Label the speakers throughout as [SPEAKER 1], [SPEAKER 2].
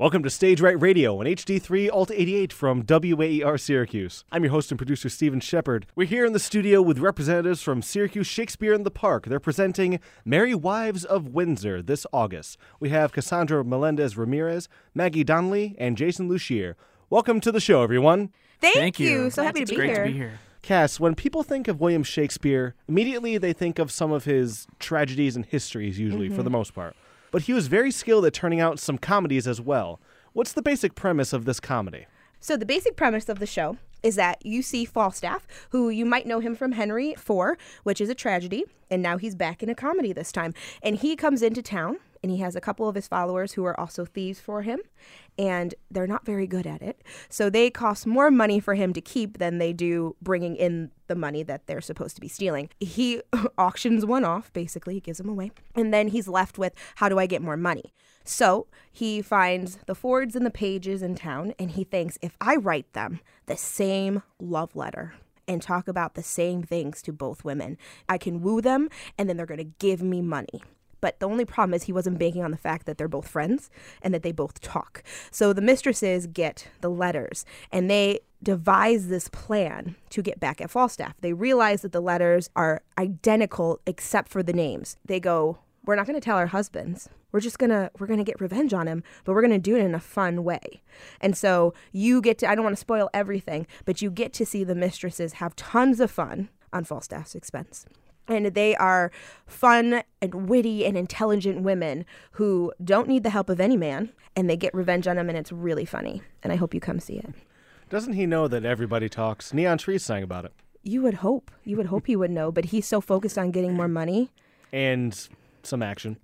[SPEAKER 1] Welcome to Stage Right Radio on HD3 Alt 88 from WAER Syracuse. I'm your host and producer, Stephen Shepard. We're here in the studio with representatives from Syracuse Shakespeare in the Park. They're presenting Merry Wives of Windsor this August. We have Cassandra Melendez-Ramirez, Maggie Donnelly, and Jason Lucier. Welcome to the show, everyone.
[SPEAKER 2] Thank you. So happy to be here.
[SPEAKER 3] It's great to be here.
[SPEAKER 1] Cass, when people think of William Shakespeare, immediately they think of some of his tragedies and histories, usually, for the most part. But he was very skilled at turning out some comedies as well. What's the basic premise of this comedy?
[SPEAKER 2] So the basic premise of the show is that you see Falstaff, who you might know him from Henry IV, which is a tragedy, and now he's back in a comedy this time. And he comes into town, and he has a couple of his followers who are also thieves for him, and they're not very good at it. So they cost more money for him to keep than they do bringing in the money that they're supposed to be stealing. He auctions one off, basically. He gives them away. And then he's left with, how do I get more money? So he finds the Fords and the Pages in town, and he thinks, if I write them the same love letter and talk about the same things to both women, I can woo them, and then they're going to give me money. But the only problem is he wasn't banking on the fact that they're both friends and that they both talk. So the mistresses get the letters, and they devise this plan to get back at Falstaff. They realize that the letters are identical except for the names. They go, we're not going to tell our husbands. We're going to get revenge on him, but we're going to do it in a fun way. And so you get to, I don't want to spoil everything, but you get to see the mistresses have tons of fun on Falstaff's expense. And they are fun and witty and intelligent women who don't need the help of any man, and they get revenge on him, and it's really funny. And I hope you come see it.
[SPEAKER 1] Doesn't he know that everybody talks? Neon Trees sang about it.
[SPEAKER 2] You would hope. You would hope he would know, but he's so focused on getting more money.
[SPEAKER 1] And some action.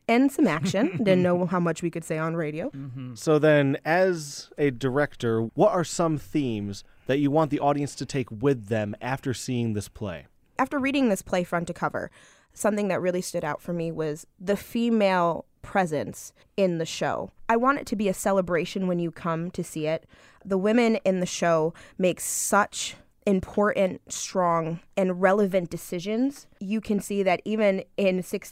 [SPEAKER 2] Didn't know how much we could say on radio.
[SPEAKER 1] Mm-hmm. So then, as a director, what are some themes that you want the audience to take with them after seeing this play?
[SPEAKER 2] After reading this play front to cover, something that really stood out for me was the female presence in the show. I want it to be a celebration when you come to see it. The women in the show make such important, strong, and relevant decisions. You can see that even in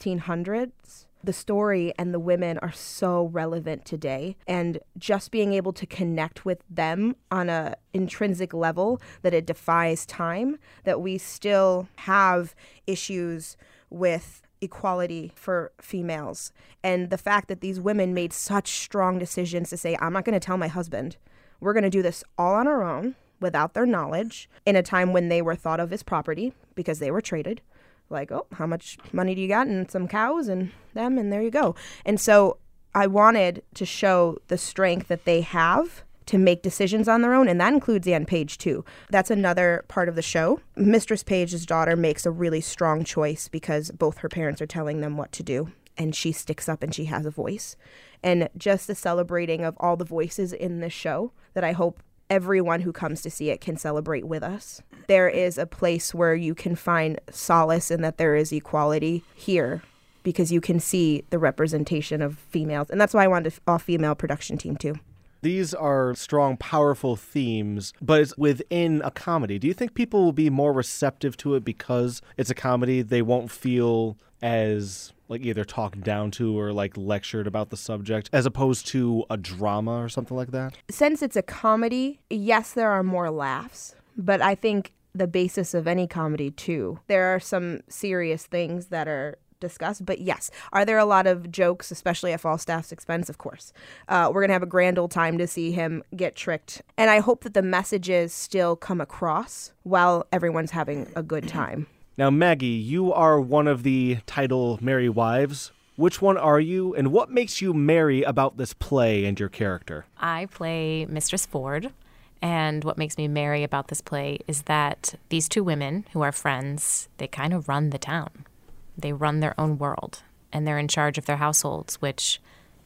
[SPEAKER 2] 1600s, the story and the women are so relevant today, and just being able to connect with them on a intrinsic level that it defies time, that we still have issues with equality for females. And the fact that these women made such strong decisions to say, I'm not going to tell my husband. We're going to do this all on our own without their knowledge in a time when they were thought of as property because they were traded. Like, oh, how much money do you got? And some cows and them, and there you go. And so I wanted to show the strength that they have to make decisions on their own, and that includes Anne Page, too. That's another part of the show. Mistress Page's daughter makes a really strong choice because both her parents are telling them what to do, and she sticks up and she has a voice. And just the celebrating of all the voices in this show that I hope everyone who comes to see it can celebrate with us. There is a place where you can find solace in that there is equality here because you can see the representation of females. And that's why I wanted an all-female production team, too.
[SPEAKER 1] These are strong, powerful themes, but it's within a comedy. Do you think people will be more receptive to it because it's a comedy? They won't feel as either talked down to or lectured about the subject as opposed to a drama or something like that?
[SPEAKER 2] Since it's a comedy, yes, there are more laughs, but I think the basis of any comedy too, there are some serious things that are discussed, but yes. Are there a lot of jokes, especially at Falstaff's expense? Of course. We're going to have a grand old time to see him get tricked. And I hope that the messages still come across while everyone's having a good time.
[SPEAKER 1] Now, Maggie, you are one of the title Merry Wives. Which one are you, and what makes you merry about this play and your character?
[SPEAKER 4] I play Mistress Ford, and what makes me merry about this play is that these two women who are friends, they kind of run the town. They run their own world, and they're in charge of their households, which,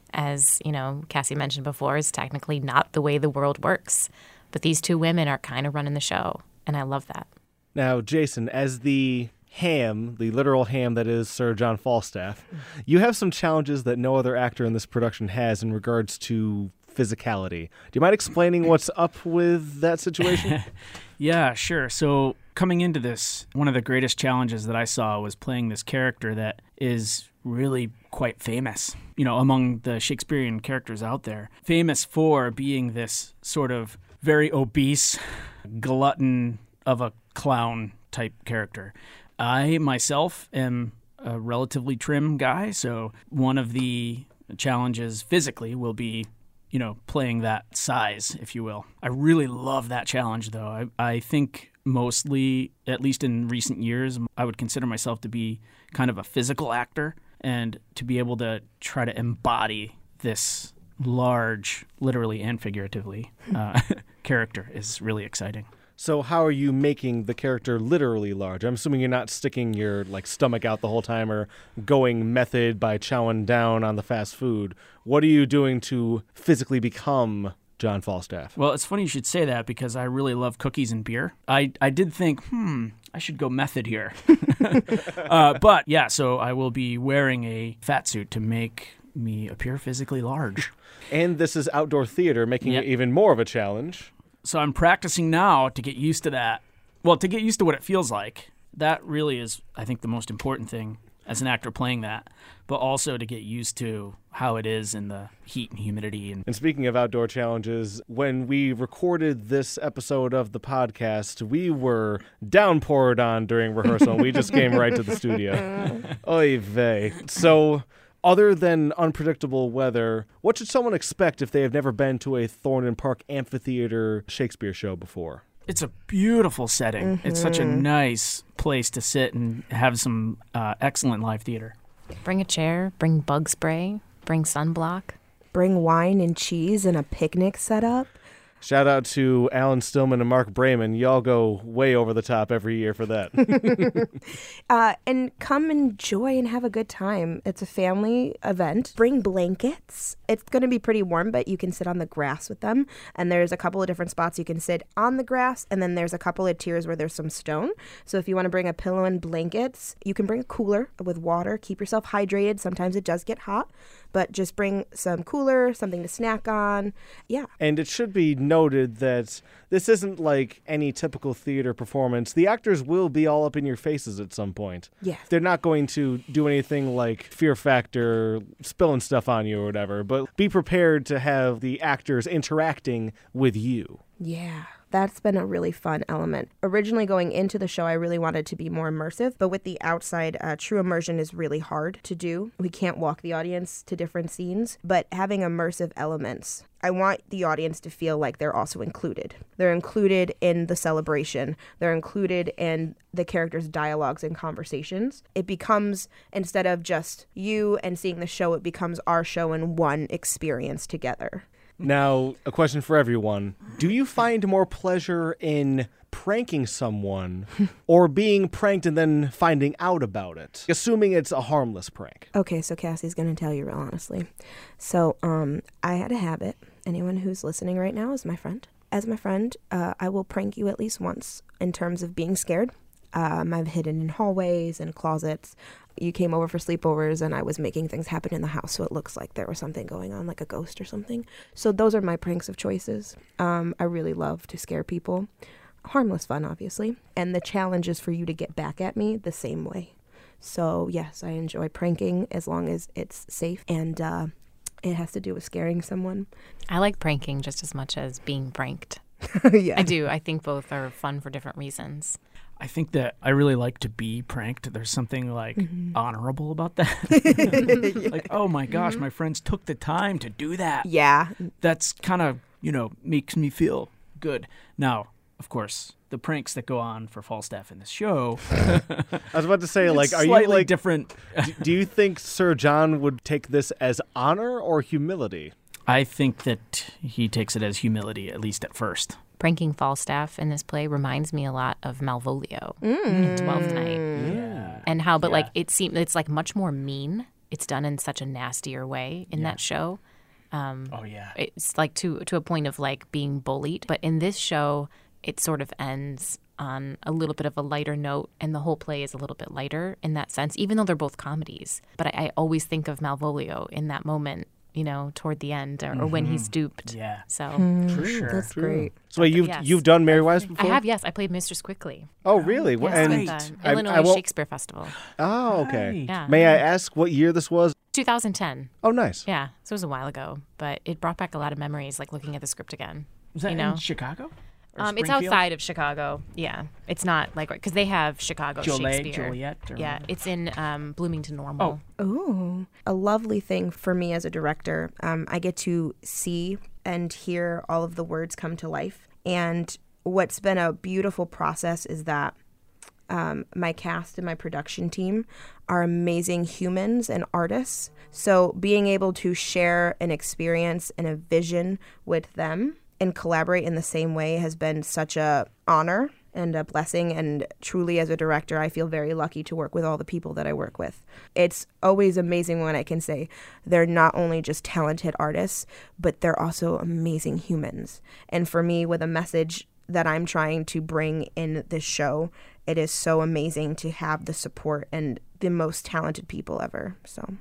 [SPEAKER 4] as, Cassie mentioned before, is technically not the way the world works. But these two women are kind of running the show, and I love that.
[SPEAKER 1] Now, Jason, as the ham, the literal ham that is Sir John Falstaff, you have some challenges that no other actor in this production has in regards to physicality. Do you mind explaining what's up with that situation?
[SPEAKER 3] Yeah, sure. So coming into this, one of the greatest challenges that I saw was playing this character that is really quite famous, among the Shakespearean characters out there. Famous for being this sort of very obese glutton of a clown type character. I myself am a relatively trim guy, so one of the challenges physically will be, playing that size, if you will. I really love that challenge, though. I think mostly, at least in recent years, I would consider myself to be kind of a physical actor, and to be able to try to embody this large, literally and figuratively, character is really exciting.
[SPEAKER 1] So how are you making the character literally large? I'm assuming you're not sticking your stomach out the whole time or going method by chowing down on the fast food. What are you doing to physically become John Falstaff?
[SPEAKER 3] Well, it's funny you should say that because I really love cookies and beer. I did think, I should go method here. But yeah, so I will be wearing a fat suit to make me appear physically large.
[SPEAKER 1] And this is outdoor theater, making it even more of a challenge.
[SPEAKER 3] So I'm practicing now to get used to that. Well, to get used to what it feels like. That really is, I think, the most important thing as an actor playing that. But also to get used to how it is in the heat and humidity.
[SPEAKER 1] And speaking of outdoor challenges, when we recorded this episode of the podcast, we were downpoured on during rehearsal. We just came right to the studio. Oy vey. So, other than unpredictable weather, what should someone expect if they have never been to a Thorndon Park Amphitheater Shakespeare show before?
[SPEAKER 3] It's a beautiful setting. Mm-hmm. It's such a nice place to sit and have some excellent live theater.
[SPEAKER 4] Bring a chair, bring bug spray, bring sunblock.
[SPEAKER 2] Bring wine and cheese and a picnic set up.
[SPEAKER 1] Shout out to Alan Stillman and Mark Brayman. Y'all go way over the top every year for that.
[SPEAKER 2] And come enjoy and have a good time. It's a family event. Bring blankets. It's going to be pretty warm, but you can sit on the grass with them. And there's a couple of different spots you can sit on the grass. And then there's a couple of tiers where there's some stone. So if you want to bring a pillow and blankets, you can bring a cooler with water. Keep yourself hydrated. Sometimes it does get hot. But just bring some cooler, something to snack on. Yeah.
[SPEAKER 1] And it should be noted that this isn't like any typical theater performance. The actors will be all up in your faces at some point.
[SPEAKER 2] Yeah.
[SPEAKER 1] They're not going to do anything like Fear Factor, spilling stuff on you or whatever, but be prepared to have the actors interacting with you.
[SPEAKER 2] Yeah. That's been a really fun element. Originally going into the show, I really wanted to be more immersive, but with the outside, true immersion is really hard to do. We can't walk the audience to different scenes, but having immersive elements, I want the audience to feel like they're also included. They're included in the celebration. They're included in the characters' dialogues and conversations. It becomes, instead of just you and seeing the show, it becomes our show in one experience together.
[SPEAKER 1] Now, a question for everyone. Do you find more pleasure in pranking someone or being pranked and then finding out about it? Assuming it's a harmless prank.
[SPEAKER 2] Okay, so Cassie's going to tell you real honestly. So, I had a habit. Anyone who's listening right now is my friend. As my friend, I will prank you at least once in terms of being scared. I've hidden in hallways and closets. You came over for sleepovers and I was making things happen in the house, so it looks like there was something going on, like a ghost or something. So those are my pranks of choices. I really love to scare people. Harmless fun, obviously. And the challenge is for you to get back at me the same way. So yes, I enjoy pranking as long as it's safe and it has to do with scaring someone.
[SPEAKER 4] I like pranking just as much as being pranked.
[SPEAKER 2] Yeah.
[SPEAKER 4] I do. I think both are fun for different reasons.
[SPEAKER 3] I think that I really like to be pranked. There's something honorable about that.
[SPEAKER 2] Yeah.
[SPEAKER 3] Like, oh my gosh, my friends took the time to do that.
[SPEAKER 2] Yeah.
[SPEAKER 3] That's kind of, makes me feel good. Now, of course, the pranks that go on for Falstaff in this show.
[SPEAKER 1] I was about to say, are
[SPEAKER 3] slightly
[SPEAKER 1] you
[SPEAKER 3] different?
[SPEAKER 1] Do you think Sir John would take this as honor or humility?
[SPEAKER 3] I think that he takes it as humility, at least at first.
[SPEAKER 4] Pranking Falstaff in this play reminds me a lot of Malvolio in Twelfth Night.
[SPEAKER 3] Yeah.
[SPEAKER 4] And how, it's like much more mean. It's done in such a nastier way in that show. It's like to a point of like being bullied. But in this show, it sort of ends on a little bit of a lighter note, and the whole play is a little bit lighter in that sense, even though they're both comedies. But I always think of Malvolio in that moment toward the end or when he's duped.
[SPEAKER 3] Yeah.
[SPEAKER 4] So
[SPEAKER 3] For sure.
[SPEAKER 2] That's great.
[SPEAKER 1] So you've done Mary Wives before?
[SPEAKER 4] I have, yes. I played Mistress Quickly.
[SPEAKER 1] Oh, really?
[SPEAKER 4] Yes,
[SPEAKER 1] And
[SPEAKER 4] with the Illinois Shakespeare Festival.
[SPEAKER 1] Oh, okay.
[SPEAKER 3] Right.
[SPEAKER 4] Yeah.
[SPEAKER 1] May I ask what year this was?
[SPEAKER 4] 2010.
[SPEAKER 1] Oh, nice.
[SPEAKER 4] Yeah, so it was a while ago, but it brought back a lot of memories, like looking at the script again.
[SPEAKER 3] Was that
[SPEAKER 4] you know?
[SPEAKER 3] in Chicago? Or
[SPEAKER 4] It's
[SPEAKER 3] Springfield?
[SPEAKER 4] outside of Chicago. Yeah, it's not like because they have Chicago Shakespeare.
[SPEAKER 3] Joliet? Or
[SPEAKER 4] Yeah, it's in Bloomington Normal.
[SPEAKER 2] Ooh, a lovely thing for me as a director. I get to see and hear all of the words come to life. And what's been a beautiful process is that my cast and my production team are amazing humans and artists. So being able to share an experience and a vision with them and collaborate in the same way has been such a honor and a blessing. And truly, as a director, I feel very lucky to work with all the people that I work with. It's always amazing when I can say they're not only just talented artists, but they're also amazing humans. And for me, with a message that I'm trying to bring in this show, it is so amazing to have the support and the most talented people ever. So,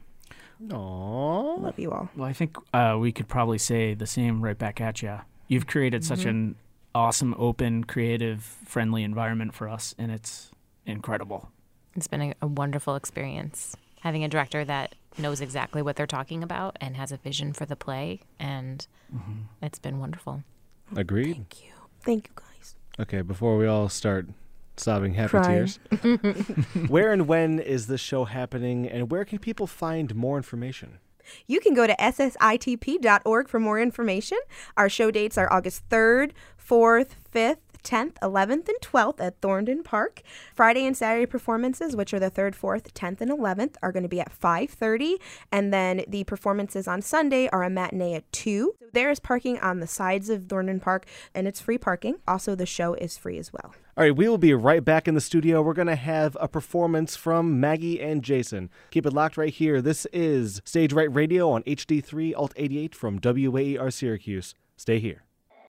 [SPEAKER 1] Aww.
[SPEAKER 2] love you all.
[SPEAKER 3] Well, I think we could probably say the same right back at you. You've created such an awesome, open, creative, friendly environment for us, and it's incredible.
[SPEAKER 4] It's been a wonderful experience having a director that knows exactly what they're talking about and has a vision for the play, and it's been wonderful.
[SPEAKER 1] Agreed.
[SPEAKER 2] Thank you. Thank you, guys.
[SPEAKER 1] Okay, before we all start sobbing happy
[SPEAKER 2] Crying.
[SPEAKER 1] tears, where and when is this show happening, and where can people find more information?
[SPEAKER 2] You can go to ssitp.org for more information. Our show dates are August 3rd, 4th, 5th, 10th, 11th, and 12th at Thorndon Park. Friday and Saturday performances, which are the 3rd, 4th, 10th, and 11th, are going to be at 5:30. And then the performances on Sunday are a matinee at 2. There is parking on the sides of Thorndon Park, and it's free parking. Also, the show is free as well.
[SPEAKER 1] All right, we will be right back in the studio. We're going to have a performance from Maggie and Jason. Keep it locked right here. This is Stage Right Radio on HD3 Alt 88 from WAER Syracuse. Stay here.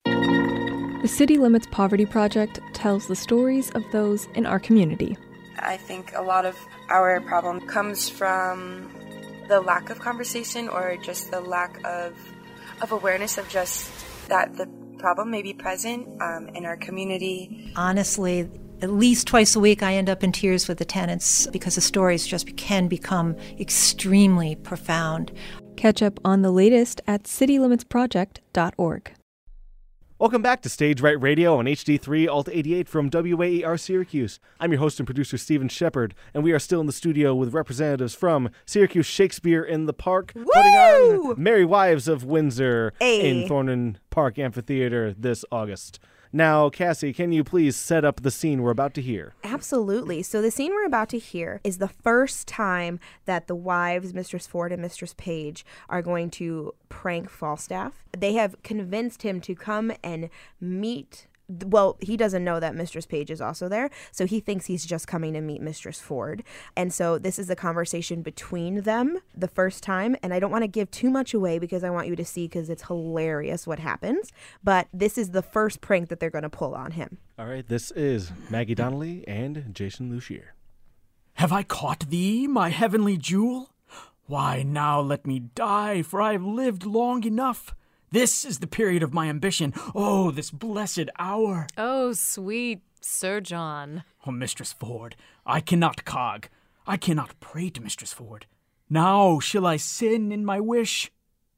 [SPEAKER 5] The City Limits Poverty Project tells the stories of those in our community.
[SPEAKER 6] I think a lot of our problem comes from the lack of conversation or just the lack of awareness of just that the problem may be present in our community.
[SPEAKER 7] Honestly, at least twice a week I end up in tears with the tenants because the stories just can become extremely profound.
[SPEAKER 5] Catch up on the latest at citylimitsproject.org.
[SPEAKER 1] Welcome back to Stage Right Radio on HD3 Alt 88 from WAER Syracuse. I'm your host and producer, Stephen Shepard, and we are still in the studio with representatives from Syracuse Shakespeare in the Park, putting on Merry Wives of Windsor in Thorndon Park Amphitheater this August. Now, Cassie, can you please set up the scene we're about to hear?
[SPEAKER 2] Absolutely. So the scene we're about to hear is the first time that the wives, Mistress Ford and Mistress Page, are going to prank Falstaff. They have convinced him to come and meet. Well, he doesn't know that Mistress Page is also there, so he thinks he's just coming to meet Mistress Ford. And so this is the conversation between them the first time, and I don't want to give too much away because I want you to see because it's hilarious what happens. But this is the first prank that they're going to pull on him.
[SPEAKER 1] All right, this is Maggie Donnelly and Jason Lucier.
[SPEAKER 3] Have I caught thee, my heavenly jewel? Why, now let me die, for I have lived long enough. This is the period of my ambition. Oh, this blessed hour.
[SPEAKER 4] Oh, sweet Sir John.
[SPEAKER 3] Oh, Mistress Ford, I cannot cog. I cannot pray to Mistress Ford. Now shall I sin in my wish?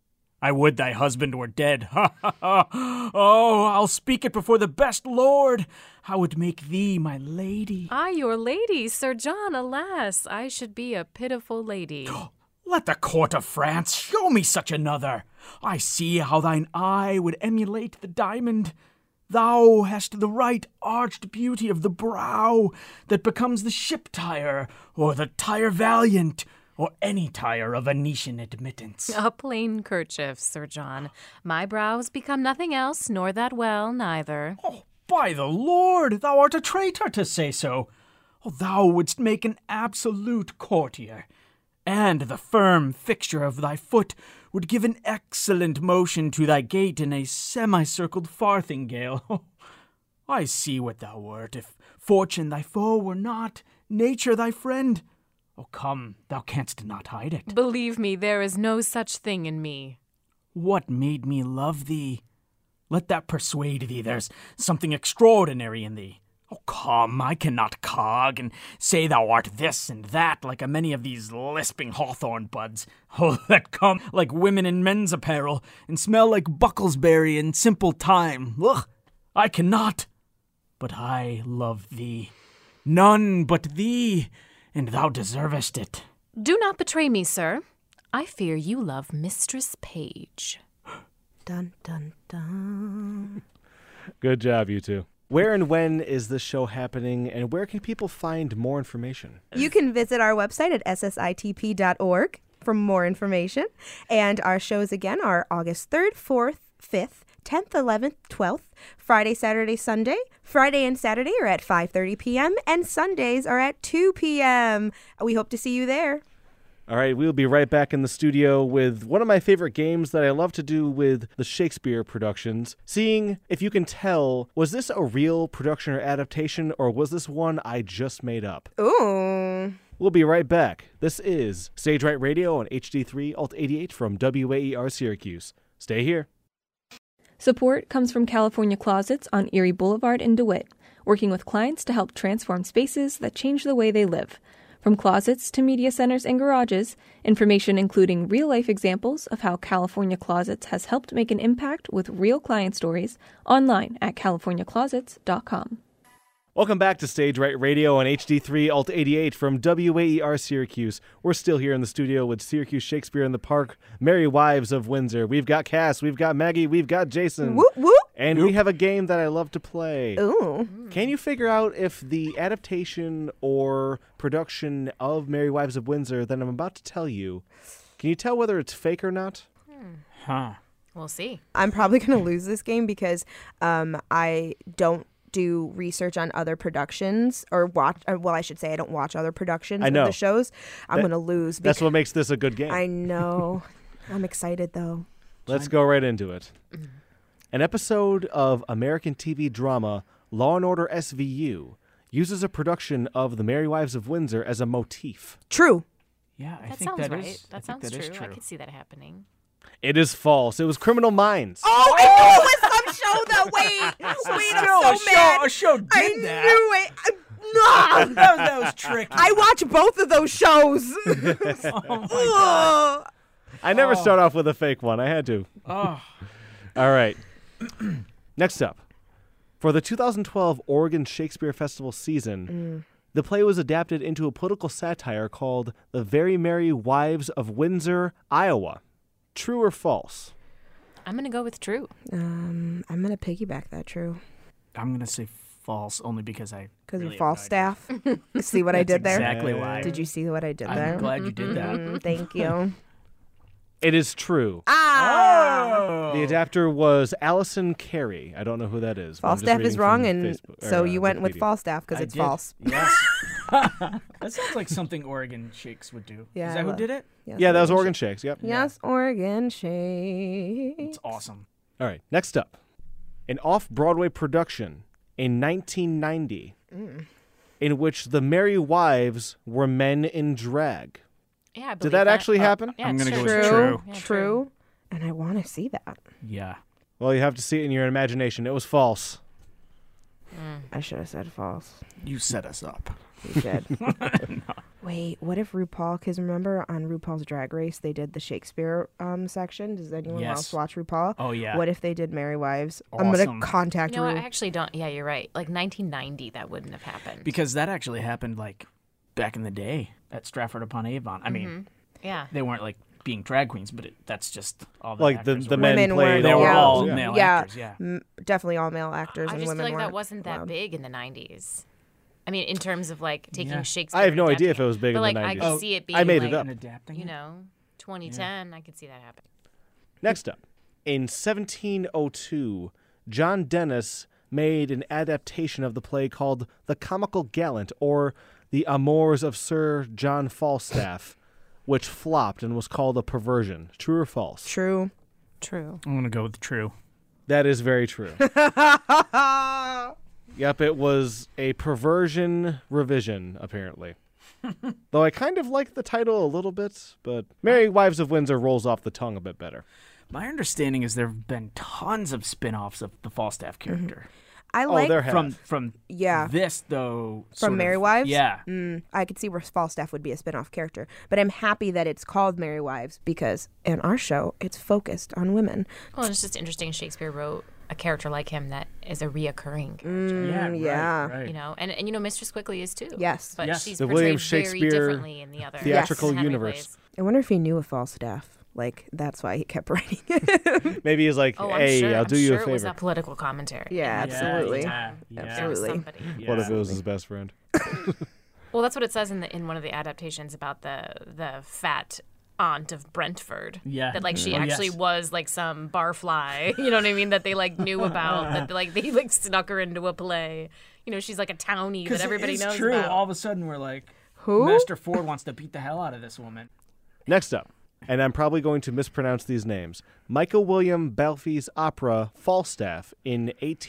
[SPEAKER 3] I would thy husband were dead. Ha, ha, ha. Oh, I'll speak it before the best lord. I would make thee my lady.
[SPEAKER 4] Ah, your lady, Sir John, alas, I should be a pitiful lady.
[SPEAKER 3] Let the court of France show me such another. I see how thine eye would emulate the diamond. Thou hast the right arched beauty of the brow that becomes the ship tire, or the tire valiant, or any tire of Venetian admittance.
[SPEAKER 4] A plain kerchief, Sir John. My brows become nothing else, nor that well neither.
[SPEAKER 3] Oh, by the Lord, thou art a traitor to say so. Oh, thou wouldst make an absolute courtier. And the firm fixture of thy foot would give an excellent motion to thy gait in a semicircled farthingale. I see what thou wert, if fortune thy foe were not, nature thy friend. Oh, come, thou canst not hide it.
[SPEAKER 4] Believe me, there is no such thing in me.
[SPEAKER 3] What made me love thee? Let that persuade thee there's something extraordinary in thee. Oh, come, I cannot cog and say thou art this and that like a many of these lisping hawthorn buds. Oh, that come like women in men's apparel and smell like bucklesberry in simple time. Ugh, I cannot. But I love thee. None but thee, and thou deservest it.
[SPEAKER 4] Do not betray me, sir. I fear you love Mistress Page.
[SPEAKER 2] Dun, dun, dun.
[SPEAKER 1] Good job, you two. Where and when is this show happening, and where can people find more information?
[SPEAKER 2] You can visit our website at ssitp.org for more information. And our shows again are August 3rd, 4th, 5th, 10th, 11th, 12th, Friday, Saturday, Sunday. Friday and Saturday are at 5:30 p.m. and Sundays are at 2 p.m. We hope to see you there.
[SPEAKER 1] All right, we'll be right back in the studio with one of my favorite games that I love to do with the Shakespeare productions, seeing if you can tell, was this a real production or adaptation, or was this one I just made up?
[SPEAKER 2] Ooh.
[SPEAKER 1] We'll be right back. This is Stage Right Radio on HD3 Alt 88 from WAER Syracuse. Stay here.
[SPEAKER 5] Support comes from California Closets on Erie Boulevard in DeWitt, working with clients to help transform spaces that change the way they live. From closets to media centers and garages, information including real-life examples of how California Closets has helped make an impact with real client stories online at californiaclosets.com.
[SPEAKER 1] Welcome back to Stage Right Radio on HD3 Alt 88 from WAER Syracuse. We're still here in the studio with Syracuse Shakespeare in the Park, Merry Wives of Windsor. We've got Cass, we've got Maggie, we've got Jason.
[SPEAKER 2] Whoop, whoop.
[SPEAKER 1] And we have a game that I love to play.
[SPEAKER 2] Ooh.
[SPEAKER 1] Can you figure out if the adaptation or production of Merry Wives of Windsor that I'm about to tell you, can you tell whether it's fake or not?
[SPEAKER 3] Huh.
[SPEAKER 4] We'll see.
[SPEAKER 2] I'm probably going to lose this game because I don't do research on other productions or watch. Well, I should say I don't watch other productions of the shows. I'm going to lose.
[SPEAKER 1] That's what makes this a good game.
[SPEAKER 2] I know. I'm excited though.
[SPEAKER 1] Let's go right into it. An episode of American TV drama Law & Order SVU uses a production of The Merry Wives of Windsor as a motif.
[SPEAKER 2] True.
[SPEAKER 3] Yeah, I
[SPEAKER 4] That
[SPEAKER 3] think
[SPEAKER 4] sounds
[SPEAKER 3] that
[SPEAKER 4] right.
[SPEAKER 3] is.
[SPEAKER 4] That sounds true. I could see that happening.
[SPEAKER 1] It is false. It was Criminal Minds.
[SPEAKER 2] Oh, I knew it was some show that wait, I'm so mad.
[SPEAKER 3] A show did
[SPEAKER 2] I
[SPEAKER 3] that.
[SPEAKER 2] knew it. No.
[SPEAKER 3] that was tricky.
[SPEAKER 2] I watch both of those shows.
[SPEAKER 3] Oh, my God.
[SPEAKER 1] I never start off with a fake one. I had to.
[SPEAKER 3] Oh.
[SPEAKER 1] All right. Next up. For the 2012 Oregon Shakespeare Festival season, the play was adapted into a political satire called The Very Merry Wives of Windsor, Iowa. True or false?
[SPEAKER 4] I'm going to go with true.
[SPEAKER 2] I'm going to piggyback that true.
[SPEAKER 3] I'm going to say false only because I.
[SPEAKER 2] Because
[SPEAKER 3] really
[SPEAKER 2] you're false
[SPEAKER 3] have no idea.
[SPEAKER 2] staff. See what I did there?
[SPEAKER 3] Exactly why.
[SPEAKER 2] Did you see what I did
[SPEAKER 3] I'm
[SPEAKER 2] there?
[SPEAKER 3] glad you did that.
[SPEAKER 2] Thank you.
[SPEAKER 1] It is true.
[SPEAKER 3] Oh.
[SPEAKER 1] The adapter was Allison Carey. I don't know who that is. but I'm just
[SPEAKER 2] Falstaff is
[SPEAKER 1] reading
[SPEAKER 2] wrong,
[SPEAKER 1] from
[SPEAKER 2] and
[SPEAKER 1] Facebook-
[SPEAKER 2] so
[SPEAKER 1] or,
[SPEAKER 2] you went with
[SPEAKER 1] Wikipedia.
[SPEAKER 2] Falstaff because
[SPEAKER 3] I
[SPEAKER 2] it's
[SPEAKER 3] did.
[SPEAKER 2] false.
[SPEAKER 3] Yes. That sounds like something Oregon Shakes would do.
[SPEAKER 2] Yeah,
[SPEAKER 3] Is
[SPEAKER 2] I
[SPEAKER 3] that who
[SPEAKER 2] love-
[SPEAKER 3] did it?
[SPEAKER 2] Yes,
[SPEAKER 1] Yeah, that was Oregon Shakes. Yep.
[SPEAKER 2] Yes, Oregon Shake.
[SPEAKER 3] It's awesome.
[SPEAKER 1] All right. Next up, an off-Broadway production in 1990 in which the Merry Wives were men in drag.
[SPEAKER 4] Yeah, I
[SPEAKER 1] Did
[SPEAKER 4] believe
[SPEAKER 1] that actually happen?
[SPEAKER 4] Yeah,
[SPEAKER 3] I'm
[SPEAKER 4] it's
[SPEAKER 3] gonna go
[SPEAKER 4] true.
[SPEAKER 3] with true.
[SPEAKER 4] Yeah,
[SPEAKER 2] True. And I want to see that.
[SPEAKER 3] Yeah.
[SPEAKER 1] Well, you have to see it in your imagination. It was false.
[SPEAKER 2] I should have said false.
[SPEAKER 3] You set us up.
[SPEAKER 2] You did. Wait, what if RuPaul? Because remember on RuPaul's Drag Race, they did the Shakespeare section. Does anyone else
[SPEAKER 3] Yes.
[SPEAKER 2] watch RuPaul?
[SPEAKER 3] Oh, yeah.
[SPEAKER 2] What if they did Merry Wives? I'm
[SPEAKER 3] Awesome.
[SPEAKER 2] going to contact
[SPEAKER 4] You know what?
[SPEAKER 2] Ru.
[SPEAKER 4] I actually don't. Yeah, you're right. Like 1990, that wouldn't have happened.
[SPEAKER 3] Because that actually happened like back in the day at Stratford upon Avon. I mean,
[SPEAKER 4] Yeah.
[SPEAKER 3] they weren't like being drag queens, but that's just all the
[SPEAKER 1] Like the
[SPEAKER 3] actors were.
[SPEAKER 1] men
[SPEAKER 2] Women
[SPEAKER 1] played.
[SPEAKER 2] were-
[SPEAKER 3] They were
[SPEAKER 2] yeah.
[SPEAKER 3] all
[SPEAKER 1] yeah.
[SPEAKER 3] male
[SPEAKER 2] Yeah.
[SPEAKER 3] actors. Yeah.
[SPEAKER 2] Definitely all male actors
[SPEAKER 4] I
[SPEAKER 2] and
[SPEAKER 4] just
[SPEAKER 2] women
[SPEAKER 4] feel like that
[SPEAKER 2] weren't
[SPEAKER 4] wasn't that
[SPEAKER 2] allowed.
[SPEAKER 4] big in the 90s. I mean, in terms of like taking
[SPEAKER 3] Yeah.
[SPEAKER 4] Shakespeare.
[SPEAKER 1] I have no
[SPEAKER 4] and
[SPEAKER 1] idea if
[SPEAKER 4] adapting
[SPEAKER 1] it was big
[SPEAKER 4] but,
[SPEAKER 1] in
[SPEAKER 4] like,
[SPEAKER 1] the
[SPEAKER 4] I
[SPEAKER 1] 90s.
[SPEAKER 4] could see it being.
[SPEAKER 1] I made
[SPEAKER 4] like,
[SPEAKER 1] it up.
[SPEAKER 3] And adapting.
[SPEAKER 4] You know, 2010. I could see that happen.
[SPEAKER 1] Next up, in 1702, John Dennis made an adaptation of the play called The Comical Gallant, or The Amours of Sir John Falstaff, which flopped and was called a perversion. True or false?
[SPEAKER 2] True.
[SPEAKER 4] True.
[SPEAKER 3] I'm going to go with true.
[SPEAKER 1] That is very true. Yep, it was a perversion revision, apparently. Though I kind of like the title a little bit, but Merry Wives of Windsor rolls off the tongue a bit better.
[SPEAKER 3] My understanding is there have been tons of spin-offs of the Falstaff character.
[SPEAKER 2] I like
[SPEAKER 1] there have.
[SPEAKER 3] From
[SPEAKER 2] Yeah.
[SPEAKER 3] this, though.
[SPEAKER 2] from
[SPEAKER 3] sort
[SPEAKER 2] Merry
[SPEAKER 3] of-
[SPEAKER 2] Wives.
[SPEAKER 3] Yeah.
[SPEAKER 2] I could see where Falstaff would be a spin-off character, but I'm happy that it's called Merry Wives because in our show it's focused on women.
[SPEAKER 4] Well, it's just interesting. Shakespeare wrote a character like him that is a reoccurring character.
[SPEAKER 3] Yeah, right,
[SPEAKER 2] yeah.
[SPEAKER 3] right.
[SPEAKER 4] You know, and you know, Mistress Quickly is too.
[SPEAKER 2] Yes.
[SPEAKER 4] but
[SPEAKER 3] Yes.
[SPEAKER 4] she's
[SPEAKER 1] The
[SPEAKER 4] portrayed
[SPEAKER 1] William
[SPEAKER 4] very
[SPEAKER 1] Shakespeare
[SPEAKER 4] differently in the other
[SPEAKER 1] theatrical
[SPEAKER 4] in Henry
[SPEAKER 1] universe.
[SPEAKER 4] plays.
[SPEAKER 2] I wonder if he knew of Falstaff. Like that's why he kept writing it.
[SPEAKER 1] Maybe he's like,
[SPEAKER 4] Oh,
[SPEAKER 1] hey,
[SPEAKER 4] I'm sure,
[SPEAKER 1] I'll do
[SPEAKER 4] I'm
[SPEAKER 1] you
[SPEAKER 4] sure
[SPEAKER 1] a
[SPEAKER 4] it was
[SPEAKER 1] favor.
[SPEAKER 4] a political commentary.
[SPEAKER 2] Yeah,
[SPEAKER 4] in that
[SPEAKER 2] absolutely.
[SPEAKER 4] time.
[SPEAKER 3] Yeah.
[SPEAKER 4] There was
[SPEAKER 2] Absolutely.
[SPEAKER 4] somebody.
[SPEAKER 1] What if it was his best friend?
[SPEAKER 4] Well, that's what it says in one of the adaptations about the fat aunt of Brentford.
[SPEAKER 3] Yeah.
[SPEAKER 4] That like she
[SPEAKER 3] Oh,
[SPEAKER 4] actually
[SPEAKER 3] yes.
[SPEAKER 4] was like some barfly. You know what I mean? That they like knew about. That they like snuck her into a play. You know, she's like a townie that everybody knows
[SPEAKER 3] true.
[SPEAKER 4] about.
[SPEAKER 3] All of a sudden, we're like,
[SPEAKER 2] Who?
[SPEAKER 3] Master Ford wants to beat the hell out of this woman.
[SPEAKER 1] Next up, and I'm probably going to mispronounce these names, Michael William Balfe's opera Falstaff in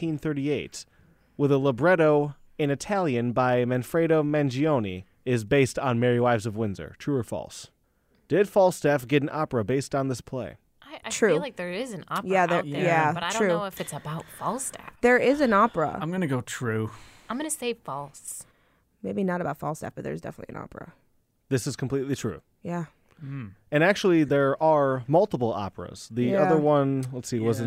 [SPEAKER 1] 1838, with a libretto in Italian by Manfredo Mangione, is based on Merry Wives of Windsor. True or false? Did Falstaff get an opera based on this play?
[SPEAKER 4] I
[SPEAKER 2] True.
[SPEAKER 4] feel like there is an opera
[SPEAKER 2] Yeah,
[SPEAKER 4] out
[SPEAKER 2] there-
[SPEAKER 4] there,
[SPEAKER 2] yeah,
[SPEAKER 4] but I
[SPEAKER 2] true.
[SPEAKER 4] don't know if it's about Falstaff.
[SPEAKER 2] There is an opera.
[SPEAKER 3] I'm gonna go true.
[SPEAKER 4] I'm gonna say false.
[SPEAKER 2] Maybe not about Falstaff, but there's definitely an opera.
[SPEAKER 1] This is completely true.
[SPEAKER 2] Yeah.
[SPEAKER 1] And actually, there are multiple operas. The
[SPEAKER 2] Yeah.
[SPEAKER 1] other one, let's see, was in
[SPEAKER 3] Yeah.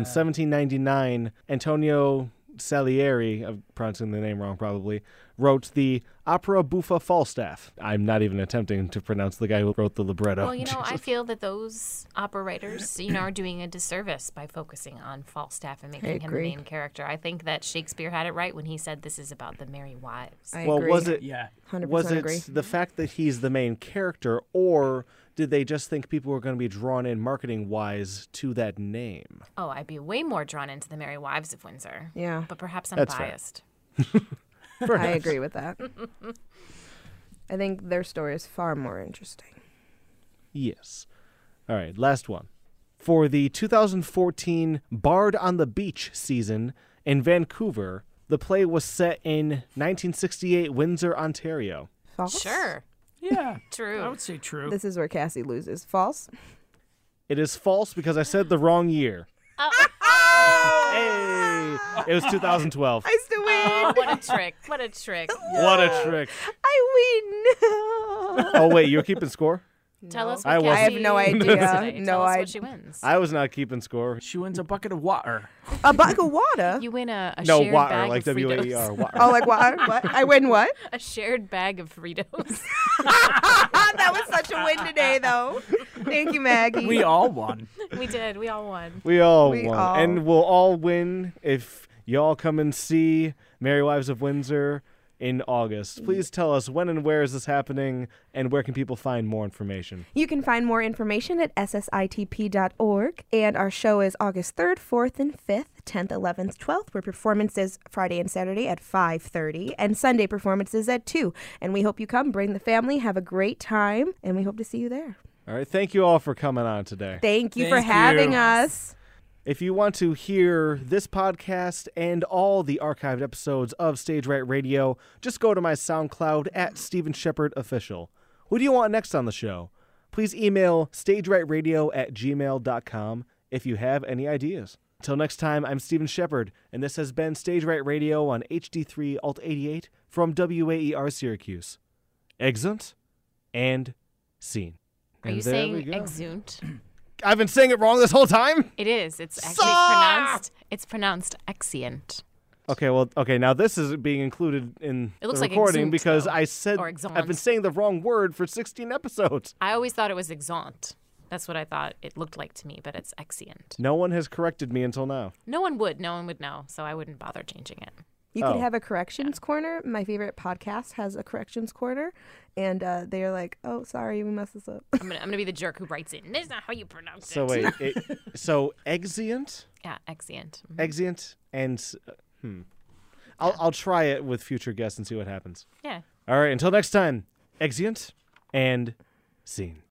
[SPEAKER 1] 1799. Antonio Salieri, I'm pronouncing the name wrong probably, wrote the Opera Buffa Falstaff. I'm not even attempting to pronounce the guy who wrote the libretto.
[SPEAKER 4] Well, you know, I feel that those opera writers, you know, are doing a disservice by focusing on Falstaff and making him the
[SPEAKER 2] agree.
[SPEAKER 4] main character. I think that Shakespeare had it right when he said this is about the merry wives.
[SPEAKER 2] I
[SPEAKER 1] Well,
[SPEAKER 2] agree.
[SPEAKER 1] was it
[SPEAKER 3] Yeah.
[SPEAKER 2] 100%
[SPEAKER 1] was it
[SPEAKER 2] agree.
[SPEAKER 1] the fact that he's the main character, or did they just think people were going to be drawn in marketing-wise to that name?
[SPEAKER 4] Oh, I'd be way more drawn into the merry wives of Windsor.
[SPEAKER 2] Yeah.
[SPEAKER 4] But perhaps I'm
[SPEAKER 1] That's fair.
[SPEAKER 4] biased.
[SPEAKER 2] I agree with that. I think their story is far more interesting.
[SPEAKER 1] Yes. All right, last one. For the 2014 Bard on the Beach season in Vancouver, the play was set in 1968 Windsor, Ontario.
[SPEAKER 2] False?
[SPEAKER 4] Sure.
[SPEAKER 3] Yeah.
[SPEAKER 4] True.
[SPEAKER 3] I would say true.
[SPEAKER 2] This is where Cassie loses. False?
[SPEAKER 1] It is false because I said the wrong year. Hey! It was 2012.
[SPEAKER 2] I still win.
[SPEAKER 4] Oh, what a trick. What a trick.
[SPEAKER 1] What a trick.
[SPEAKER 2] I win.
[SPEAKER 1] Oh, wait, you're keeping score?
[SPEAKER 4] Tell us
[SPEAKER 1] I
[SPEAKER 4] what
[SPEAKER 1] wasn't.
[SPEAKER 2] I have no
[SPEAKER 4] Cassie
[SPEAKER 2] idea.
[SPEAKER 4] wins today.
[SPEAKER 2] No
[SPEAKER 4] Tell us
[SPEAKER 2] idea.
[SPEAKER 4] what she wins.
[SPEAKER 1] I was not keeping score.
[SPEAKER 3] She wins a bucket of water.
[SPEAKER 2] A bucket of water?
[SPEAKER 4] You win a
[SPEAKER 1] No,
[SPEAKER 4] shared
[SPEAKER 1] water,
[SPEAKER 4] bag
[SPEAKER 1] like
[SPEAKER 4] of Fritos.
[SPEAKER 1] W-A-E-R, water.
[SPEAKER 2] Oh, like what? What? I win what?
[SPEAKER 4] A shared bag of Fritos.
[SPEAKER 2] That was such a win today, though. Thank you, Maggie.
[SPEAKER 3] We all won.
[SPEAKER 4] We did. We all won.
[SPEAKER 1] We all
[SPEAKER 2] We
[SPEAKER 1] won.
[SPEAKER 2] all-
[SPEAKER 1] And we'll all win if y'all come and see Merry Wives of Windsor in August. Please tell us when and where is this happening, and where can people find more information?
[SPEAKER 2] You can find more information at ssitp.org, and our show is August 3rd, 4th, and 5th, 10th, 11th, 12th, where performances Friday and Saturday at 5:30, and Sunday performances at 2. And we hope you come, bring the family, have a great time, and we hope to see you there.
[SPEAKER 1] All right, thank you all for coming on today.
[SPEAKER 2] Thank you for
[SPEAKER 3] Thank
[SPEAKER 2] having
[SPEAKER 3] you.
[SPEAKER 2] us.
[SPEAKER 1] If you want to hear this podcast and all the archived episodes of Stage Right Radio, just go to my SoundCloud at Steven Shepard Official. Who do you want next on the show? Please email stagerightradio@gmail.com if you have any ideas. Until next time, I'm Steven Shepard, and this has been Stage Right Radio on HD3 Alt 88 from WAER Syracuse. Exeunt and scene.
[SPEAKER 4] Are
[SPEAKER 1] And
[SPEAKER 4] you
[SPEAKER 1] there
[SPEAKER 4] saying
[SPEAKER 1] we go.
[SPEAKER 4] exunt?
[SPEAKER 1] I've been saying it wrong this whole time?
[SPEAKER 4] It is. It's actually pronounced exeunt.
[SPEAKER 1] Okay, now this is being included in
[SPEAKER 4] It looks
[SPEAKER 1] the
[SPEAKER 4] like
[SPEAKER 1] recording
[SPEAKER 4] exeunt,
[SPEAKER 1] because
[SPEAKER 4] though.
[SPEAKER 1] I said
[SPEAKER 4] Or exeunt.
[SPEAKER 1] I've been saying the wrong word for 16 episodes.
[SPEAKER 4] I always thought it was exeunt. That's what I thought it looked like to me, but it's exeunt.
[SPEAKER 1] No one has corrected me until now.
[SPEAKER 4] No one would know, so I wouldn't bother changing it.
[SPEAKER 2] You could
[SPEAKER 1] Oh.
[SPEAKER 2] have a corrections corner. My favorite podcast has a corrections corner, and they're like, "Oh, sorry, we messed this up."
[SPEAKER 4] I'm gonna be the jerk who writes it. This is not how you pronounce
[SPEAKER 1] So
[SPEAKER 4] it.
[SPEAKER 1] wait, so exeunt,
[SPEAKER 4] Yeah, exeunt. Mhm.
[SPEAKER 1] exeunt, and I'll try it with future guests and see what happens.
[SPEAKER 4] Yeah.
[SPEAKER 1] All right, until next time, exeunt and scene.